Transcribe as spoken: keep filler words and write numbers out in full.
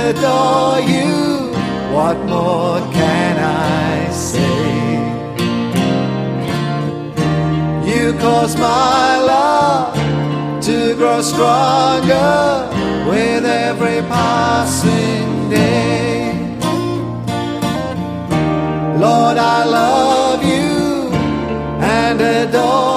adore you. What more can I say? You cause my love to grow stronger with every passing day. Lord, I love you and adore